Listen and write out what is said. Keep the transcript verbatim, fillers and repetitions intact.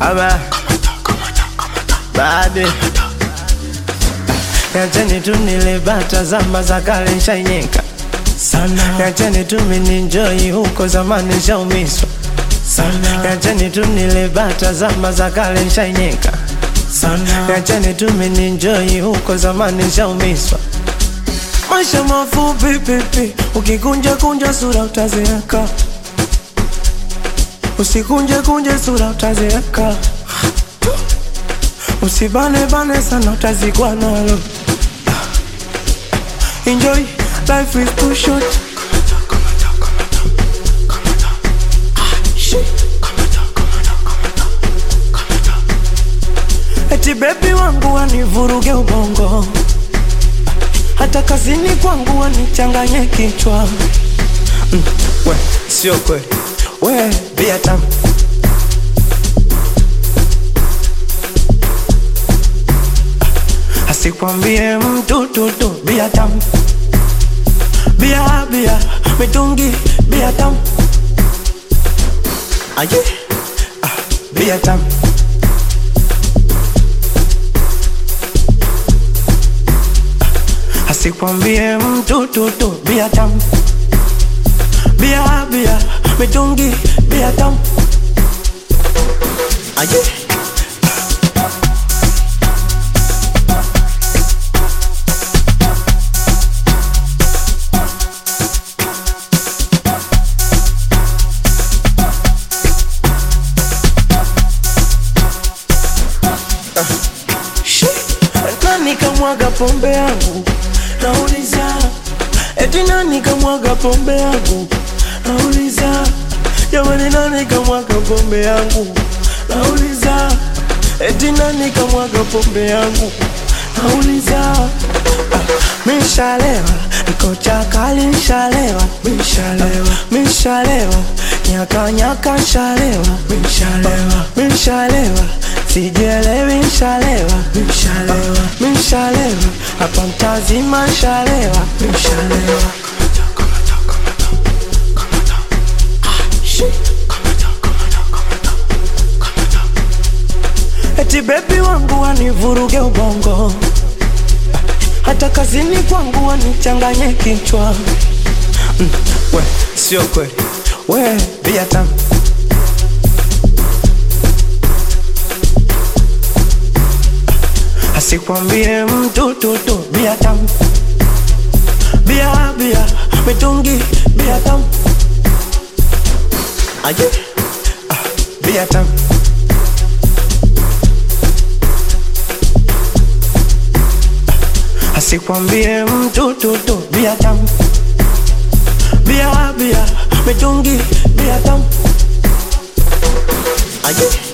Aba Babi Yacheni tu nile bata zamba za kale nshainyeka sana. Yacheni tu mininjoi huko zamani nshaumiswa sana. Yacheni tu nile bata zamba za kale nshainyeka sana. Yacheni tu mininjoi huko zamani nshaumiswa. Maisha mafupi pipi, ukikunja kunja sura utazeeka. Usikunje kunje sura utazeeka. Usibane bane sana utazikwa nalo. Enjoy, life is too short. Eti baby wangu wanivuruge ubongo, hata kazini kwangu wanichanganye kichwa. mm, We, sio kweli. We, bia tamu. Asikwambie mtu tu tu, bia tamu. Bia bia, mitungi, bia tamu. Aye, ah, bia tamu. Asikwambie mtu tu tu, bia tamu. Bia bia, mitungi, bia tamu. Aye. Nani kamwaga pombe yangu? Nauliza. Eti nani kamwaga pombe yangu? Nauliza. Jamani nani kamwaga pombe yangu? Nauliza. Eti nani kamwaga pombe yangu? Nauliza. ah, Mishalewa, niko chakali nshalewa. Mishalewa, mishalewa, nyaka nyaka nshalewa. Mishalewa, mishalewa, sijielewi nshalewa. Mishalewa, mishalewa, hapa mtazima nshalewa. Mishalewa. Eti baby wangu wanivuruge ubongo, hata kazini kwangu wanichanganye kichwa. mm, We, sio kweli. We, bia tamu. Asikwambie mtu tu tu, bia tamu. Bia bia, mitungi, bia tamu. Aye, ah, bia tamu. Asikwambie mtu tu tu, bia tamu. Bia bia, mitungi, bia tamu. Aye.